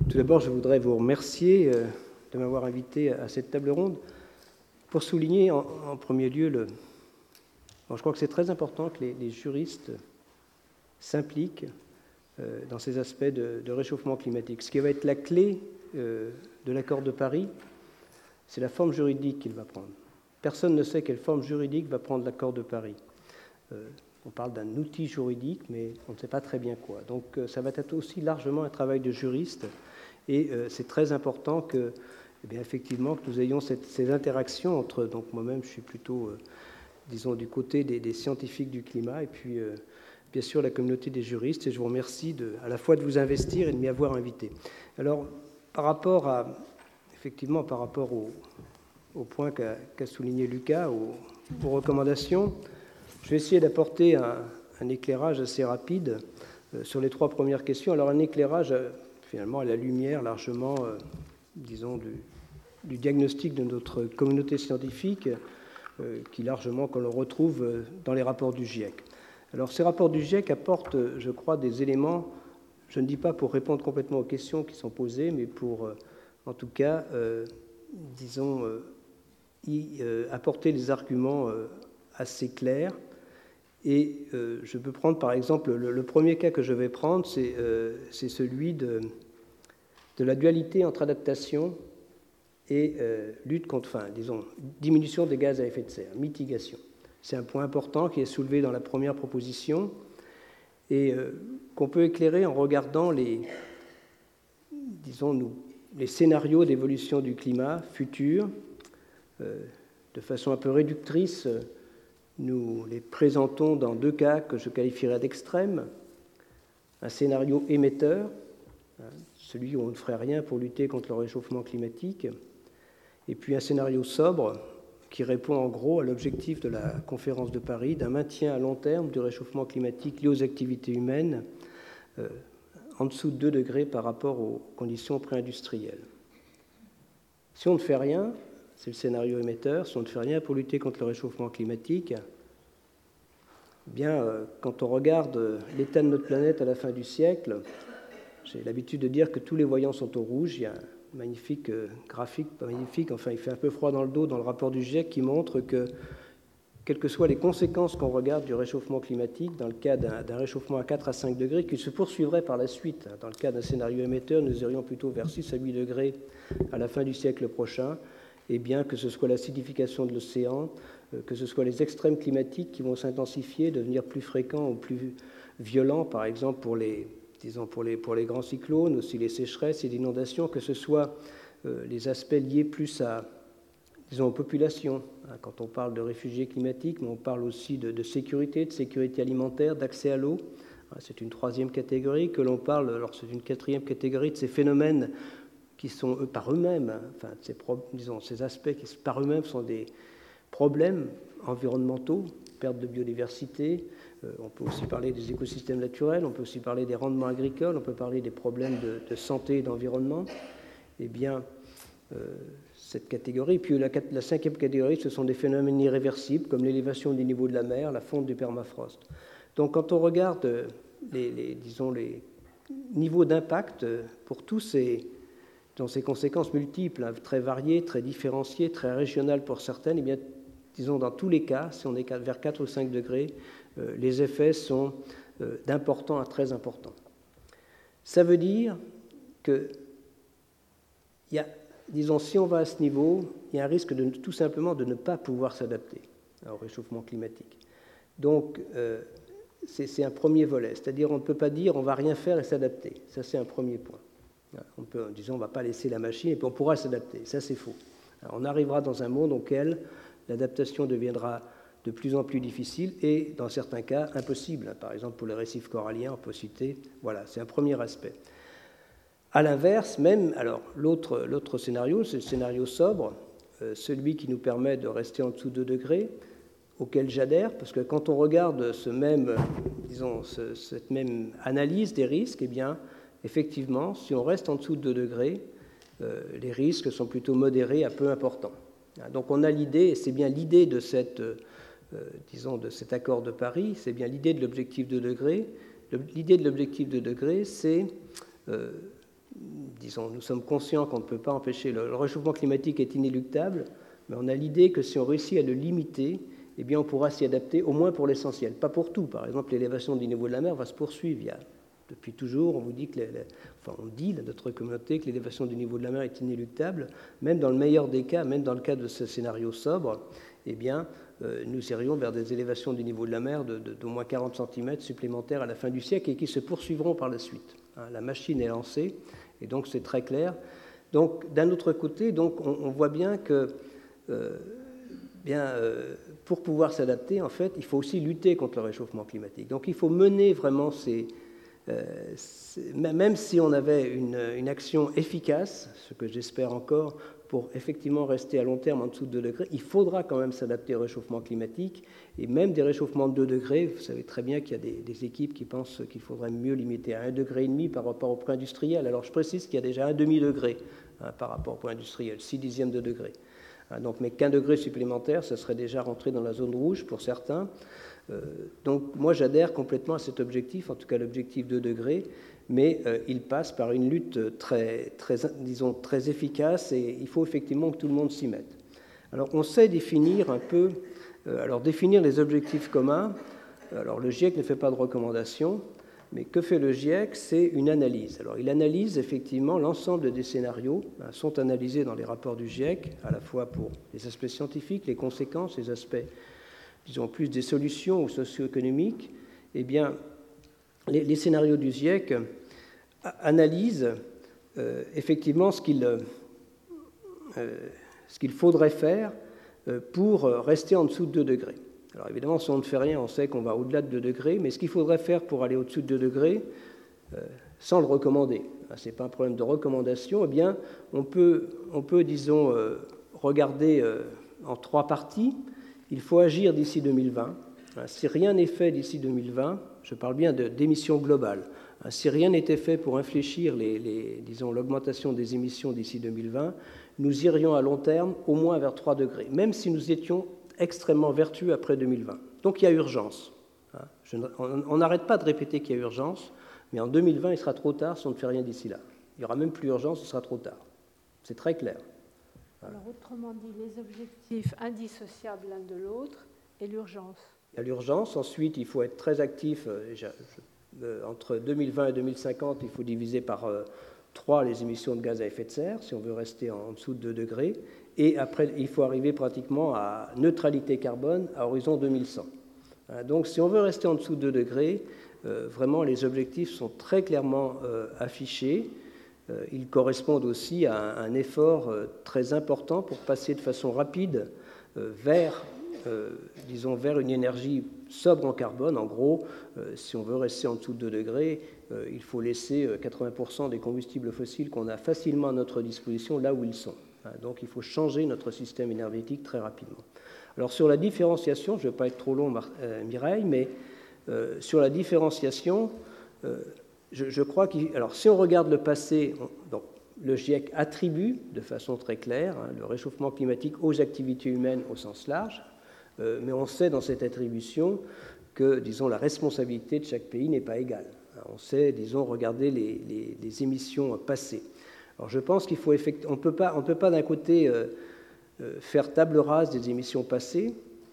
Tout d'abord, je voudrais vous remercier de m'avoir invité à cette table ronde pour souligner en premier lieu je crois que c'est très important que les juristes s'impliquent dans ces aspects de réchauffement climatique. Ce qui va être la clé de l'accord de Paris, c'est la forme juridique qu'il va prendre. Personne ne sait quelle forme juridique va prendre l'accord de Paris. On parle d'un outil juridique, mais on ne sait pas très bien quoi. Donc ça va être aussi largement un travail de juriste, et c'est très important que, effectivement, que nous ayons ces interactions entre, donc moi-même je suis plutôt, disons, du côté des scientifiques du climat, et puis bien sûr la communauté des juristes, et je vous remercie à la fois de vous investir et de m'y avoir invité. Alors, par rapport au point qu'a souligné Lucas, aux recommandations, je vais essayer d'apporter un éclairage assez rapide sur les trois premières questions. Alors un éclairage finalement à la lumière largement, disons, du diagnostic de notre communauté scientifique qui largement qu'on le retrouve dans les rapports du GIEC. Alors ces rapports du GIEC apportent, je crois, des éléments, je ne dis pas pour répondre complètement aux questions qui sont posées, mais pour en tout cas, disons, apporter des arguments assez clairs. Et je peux prendre par exemple, le premier cas que je vais prendre, c'est celui de la dualité entre adaptation et lutte contre, disons, diminution des gaz à effet de serre, mitigation. C'est un point important qui est soulevé dans la première proposition et qu'on peut éclairer en regardant les scénarios d'évolution du climat futur. De façon un peu réductrice, nous les présentons dans deux cas que je qualifierais d'extrêmes. Un scénario émetteur, celui où on ne ferait rien pour lutter contre le réchauffement climatique, et puis un scénario sobre qui répond en gros à l'objectif de la conférence de Paris d'un maintien à long terme du réchauffement climatique lié aux activités humaines en dessous de 2 degrés par rapport aux conditions pré-industrielles. Si on ne fait rien, c'est le scénario émetteur, si on ne fait rien pour lutter contre le réchauffement climatique, quand on regarde l'état de notre planète à la fin du siècle, j'ai l'habitude de dire que tous les voyants sont au rouge. Il y a un magnifique graphique, pas magnifique, enfin il fait un peu froid dans le dos dans le rapport du GIEC qui montre que, quelles que soient les conséquences qu'on regarde du réchauffement climatique, dans le cas d'un réchauffement à 4 à 5 degrés, qui se poursuivrait par la suite, dans le cas d'un scénario émetteur, nous irions plutôt vers 6 à 8 degrés à la fin du siècle prochain, et bien que ce soit l'acidification de l'océan, que ce soit les extrêmes climatiques qui vont s'intensifier, devenir plus fréquents ou plus violents, par exemple pour les grands cyclones, aussi les sécheresses et l'inondation, que ce soit les aspects liés plus aux populations. Quand on parle de réfugiés climatiques, mais on parle aussi de sécurité alimentaire, d'accès à l'eau. C'est une troisième catégorie que l'on parle, alors c'est une quatrième catégorie de ces phénomènes qui sont par eux-mêmes, ces aspects qui par eux-mêmes sont des problèmes environnementaux, perte de biodiversité. On peut aussi parler des écosystèmes naturels, on peut aussi parler des rendements agricoles, on peut parler des problèmes de santé et d'environnement. Eh bien, cette catégorie. Puis la cinquième catégorie, ce sont des phénomènes irréversibles comme l'élévation du niveau de la mer, la fonte du permafrost. Donc, quand on regarde les niveaux d'impact pour dans ces conséquences multiples, très variées, très différenciées, très régionales pour certaines, eh bien, disons dans tous les cas, si on est vers 4 ou 5 degrés, les effets sont d'importants à très importants. Ça veut dire que, si on va à ce niveau, il y a un risque tout simplement de ne pas pouvoir s'adapter au réchauffement climatique. Donc, c'est un premier volet, c'est-à-dire on ne peut pas dire on ne va rien faire et s'adapter. Ça, c'est un premier point. On ne va pas laisser la machine et puis on pourra s'adapter. Ça, c'est faux. Alors, on arrivera dans un monde auquel l'adaptation deviendra de plus en plus difficile et, dans certains cas, impossible. Par exemple, pour les récifs coralliens, on peut citer... Voilà, c'est un premier aspect. À l'inverse, alors, l'autre scénario, c'est le scénario sobre, celui qui nous permet de rester en dessous de 2 degrés, auquel j'adhère, parce que quand on regarde cette même analyse des risques, eh bien, effectivement, si on reste en dessous de 2 degrés, les risques sont plutôt modérés à peu importants. Donc on a l'idée, et c'est bien l'idée de cet accord de Paris, c'est bien l'idée de l'objectif 2 degrés. L'idée de l'objectif 2 degrés, c'est disons, nous sommes conscients qu'on ne peut pas empêcher, le réchauffement climatique est inéluctable, mais on a l'idée que si on réussit à le limiter, eh bien on pourra s'y adapter, au moins pour l'essentiel, pas pour tout. Par exemple, l'élévation du niveau de la mer va se poursuivre. Depuis toujours, on vous dit que, on dit à notre communauté que l'élévation du niveau de la mer est inéluctable. Même dans le meilleur des cas, même dans le cas de ce scénario sobre, eh bien, nous irions vers des élévations du niveau de la mer d'au moins 40 cm supplémentaires à la fin du siècle et qui se poursuivront par la suite. La machine est lancée, et donc c'est très clair. Donc, d'un autre côté, donc, on voit bien que pour pouvoir s'adapter, en fait, il faut aussi lutter contre le réchauffement climatique. Donc il faut mener vraiment même si on avait une action efficace, ce que j'espère encore, pour effectivement rester à long terme en dessous de 2 degrés, il faudra quand même s'adapter au réchauffement climatique, et même des réchauffements de 2 degrés, vous savez très bien qu'il y a des équipes qui pensent qu'il faudrait mieux limiter à 1,5 degré par rapport au point industriel. Alors je précise qu'il y a déjà un demi-degré par rapport au point industriel, 6/10 de degré. Donc, mais qu'1 degré supplémentaire, ça serait déjà rentré dans la zone rouge pour certains. Donc moi j'adhère complètement à cet objectif, en tout cas l'objectif 2 degrés, mais il passe par une lutte très efficace, et il faut effectivement que tout le monde s'y mette. Alors on sait définir un peu, définir les objectifs communs. Alors le GIEC ne fait pas de recommandations, mais que fait le GIEC? C'est une analyse. Alors il analyse effectivement l'ensemble des scénarios, sont analysés dans les rapports du GIEC, à la fois pour les aspects scientifiques, les conséquences, les aspects, disons, plus des solutions ou socio-économiques. Eh bien, les scénarios du GIEC analysent effectivement ce qu'il faudrait faire pour rester en dessous de 2 degrés. Alors évidemment, si on ne fait rien, on sait qu'on va au-delà de 2 degrés, mais ce qu'il faudrait faire pour aller au-dessus de 2 degrés, sans le recommander, ce n'est pas un problème de recommandation, eh bien, on peut disons, regarder en 3 parties. Il faut agir d'ici 2020. Si rien n'est fait d'ici 2020, je parle bien d'émissions globales, si rien n'était fait pour infléchir disons, l'augmentation des émissions d'ici 2020, nous irions à long terme au moins vers 3 degrés, même si nous étions extrêmement vertueux après 2020. Donc il y a urgence. On n'arrête pas de répéter qu'il y a urgence, mais en 2020, il sera trop tard si on ne fait rien d'ici là. Il n'y aura même plus urgence, ce sera trop tard. C'est très clair. Alors autrement dit, les objectifs indissociables l'un de l'autre et l'urgence. Il y a l'urgence, ensuite il faut être très actif. Entre 2020 et 2050, il faut diviser par 3 les émissions de gaz à effet de serre, si on veut rester en dessous de 2 degrés. Et après, il faut arriver pratiquement à neutralité carbone à horizon 2100. Donc, si on veut rester en dessous de 2 degrés, vraiment, les objectifs sont très clairement affichés. Ils correspondent aussi à un effort très important pour passer de façon rapide vers une énergie sobre en carbone. En gros, si on veut rester en dessous de 2 degrés, il faut laisser 80% des combustibles fossiles qu'on a facilement à notre disposition là où ils sont. Donc il faut changer notre système énergétique très rapidement. Alors sur la différenciation, je ne vais pas être trop long, Mireille, mais sur la différenciation, je crois que si on regarde le passé, donc, le GIEC attribue de façon très claire le réchauffement climatique aux activités humaines au sens large, mais on sait dans cette attribution que, disons, la responsabilité de chaque pays n'est pas égale. On sait, disons, regarder les émissions passées. Alors je pense qu'il faut on ne peut pas d'un côté faire table rase des émissions passées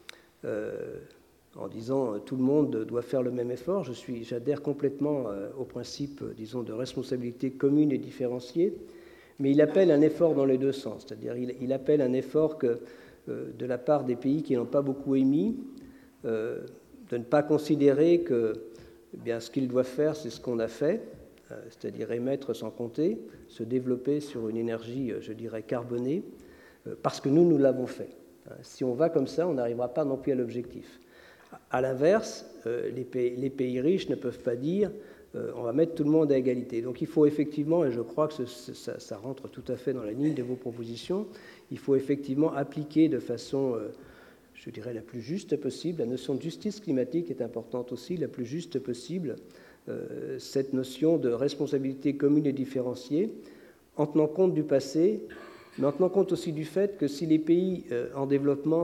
en disant tout le monde doit faire le même effort. J'adhère complètement au principe, disons, de responsabilité commune et différenciée, mais il appelle un effort dans les deux sens, c'est-à-dire il appelle un effort de la part des pays qui n'ont pas beaucoup émis, de ne pas considérer que ce qu'ils doivent faire, c'est ce qu'on a fait, c'est-à-dire émettre sans compter, se développer sur une énergie, je dirais, carbonée, parce que nous l'avons fait. Si on va comme ça, on n'arrivera pas non plus à l'objectif. À l'inverse, les pays riches ne peuvent pas dire on va mettre tout le monde à égalité. Donc il faut effectivement, et je crois que ça rentre tout à fait dans la ligne de vos propositions, il faut effectivement appliquer de façon, je dirais, la plus juste possible. La notion de justice climatique est importante aussi, la plus juste possible, cette notion de responsabilité commune et différenciée, en tenant compte du passé, mais en tenant compte aussi du fait que si les pays en développement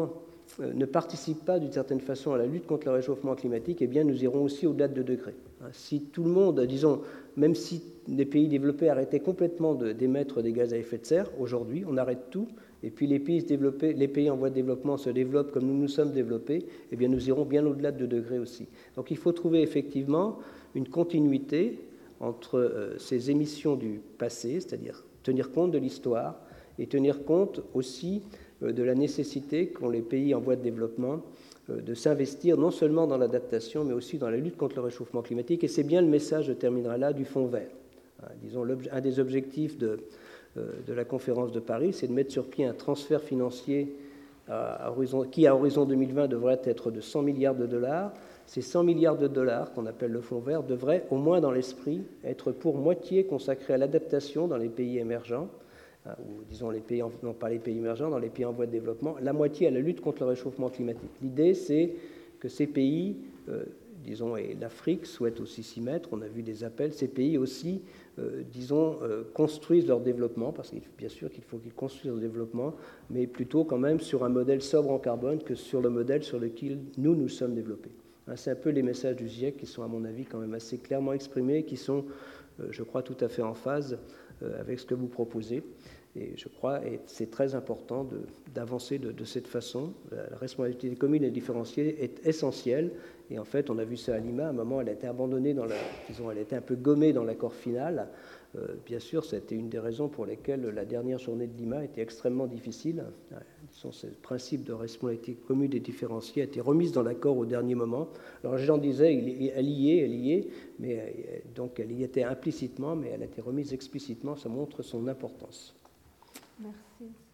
ne participent pas d'une certaine façon à la lutte contre le réchauffement climatique, eh bien nous irons aussi au-delà de 2 degrés. Si tout le monde, disons, même si les pays développés arrêtaient complètement d'émettre des gaz à effet de serre, aujourd'hui, on arrête tout, et puis les pays en voie de développement se développent comme nous nous sommes développés, eh bien nous irons bien au-delà de 2 degrés aussi. Donc il faut trouver effectivement une continuité entre ces émissions du passé, c'est-à-dire tenir compte de l'histoire, et tenir compte aussi de la nécessité qu'ont les pays en voie de développement de s'investir non seulement dans l'adaptation, mais aussi dans la lutte contre le réchauffement climatique. Et c'est bien le message, je terminerai là, du Fonds vert. Disons, un des objectifs de la conférence de Paris, c'est de mettre sur pied un transfert financier qui, à horizon 2020, devrait être de 100 milliards de dollars. Ces 100 milliards de dollars, qu'on appelle le Fonds vert, devraient, au moins dans l'esprit, être pour moitié consacrés à l'adaptation dans les pays émergents, ou disons les pays, non pas les pays émergents, dans les pays en voie de développement, la moitié à la lutte contre le réchauffement climatique. L'idée, c'est que ces pays, disons, et l'Afrique souhaite aussi s'y mettre, on a vu des appels, ces pays aussi, disons, construisent leur développement, parce que bien sûr qu'il faut qu'ils construisent leur développement, mais plutôt quand même sur un modèle sobre en carbone que sur le modèle sur lequel nous sommes développés. C'est un peu les messages du GIEC qui sont, à mon avis, quand même assez clairement exprimés, qui sont, je crois, tout à fait en phase avec ce que vous proposez. Et je crois, et c'est très important d'avancer de cette façon. La responsabilité commune et différenciée est essentielle. Et en fait, on a vu ça à Lima. À un moment, elle a été abandonnée, elle a été un peu gommée dans l'accord final. Bien sûr, c'était une des raisons pour lesquelles la dernière journée de Lima était extrêmement difficile. Ce principe de responsabilité commune et différenciée a été remise dans l'accord au dernier moment. Alors, les gens disaient, elle y est, mais donc elle y était implicitement, mais elle a été remise explicitement. Ça montre son importance. Merci.